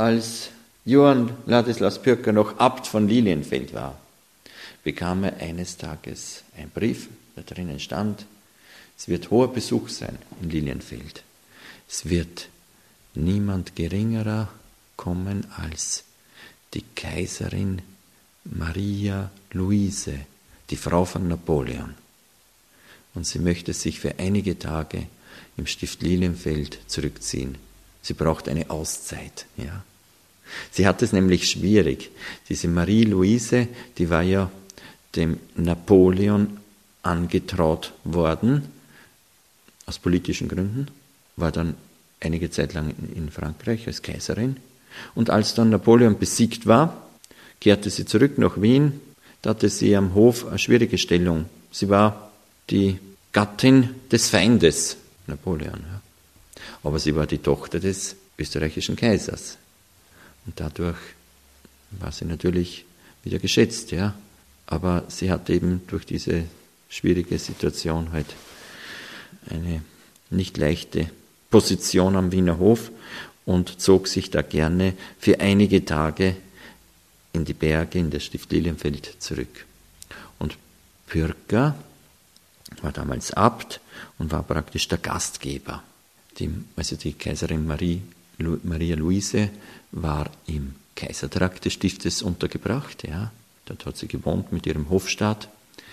als Johann Ladislaus Pürker noch Abt von Lilienfeld war, bekam er eines Tages einen Brief, da drinnen stand: Es wird hoher Besuch sein in Lilienfeld. Es wird niemand geringerer kommen als die Kaiserin Maria Luise, die Frau von Napoleon. Und sie möchte sich für einige Tage im Stift Lilienfeld zurückziehen. Sie braucht eine Auszeit. Ja. Sie hat es nämlich schwierig. Diese Marie Luise, die war ja dem Napoleon angetraut worden, aus politischen Gründen, war dann einige Zeit lang in Frankreich als Kaiserin. Und als dann Napoleon besiegt war, kehrte sie zurück nach Wien. Da hatte sie am Hof eine schwierige Stellung. Sie war die Gattin des Feindes, Napoleon. Ja. Aber sie war die Tochter des österreichischen Kaisers. Und dadurch war sie natürlich wieder geschätzt. Ja. Aber sie hat eben durch diese schwierige Situation halt eine nicht leichte Position am Wiener Hof und zog sich da gerne für einige Tage in die Berge, in das Stift Lilienfeld zurück. Und Pürker war damals Abt und war praktisch der Gastgeber. Die Kaiserin Maria Luise war im Kaisertrakt des Stiftes untergebracht. Ja. Dort hat sie gewohnt mit ihrem Hofstaat.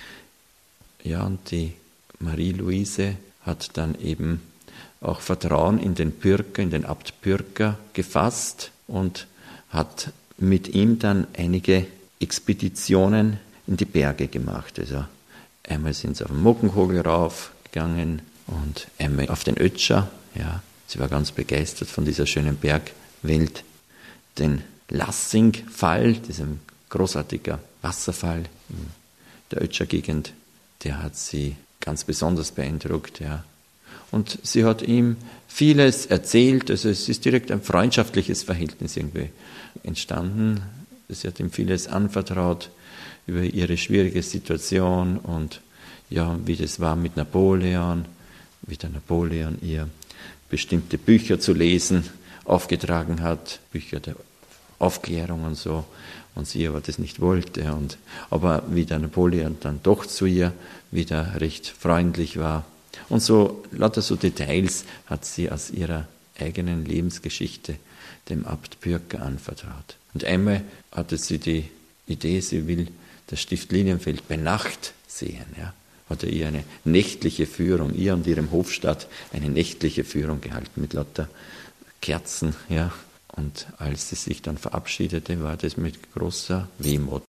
Ja, und die Marie Luise hat dann eben auch Vertrauen in den Pürker, in den Abt Pürker gefasst und hat mit ihm dann einige Expeditionen in die Berge gemacht. Also einmal sind sie auf den Mockenkogel raufgegangen und einmal auf den Ötscher. Ja, sie war ganz begeistert von dieser schönen Bergwelt. Den Lassing-Fall, diesem großartiger Wasserfall in der Ötscher-Gegend, der hat sie ganz besonders beeindruckt. Ja. Und sie hat ihm vieles erzählt, also es ist direkt ein freundschaftliches Verhältnis irgendwie entstanden. Sie hat ihm vieles anvertraut über ihre schwierige Situation und ja, wie das war mit Napoleon, wie der Napoleon ihr bestimmte Bücher zu lesen aufgetragen hat, Bücher der Aufklärung und so, und sie aber das nicht wollte. Aber wie der Napoleon dann doch zu ihr wieder recht freundlich war. Und so, lauter so Details hat sie aus ihrer eigenen Lebensgeschichte dem Abt Pürker anvertraut. Und einmal hatte sie die Idee, sie will das Stift Lilienfeld bei Nacht sehen. Ja. Hat er ihr eine nächtliche Führung, ihr und ihrem Hofstaat eine nächtliche Führung gehalten mit lauter Kerzen. Ja. Und als sie sich dann verabschiedete, war das mit großer Wehmut.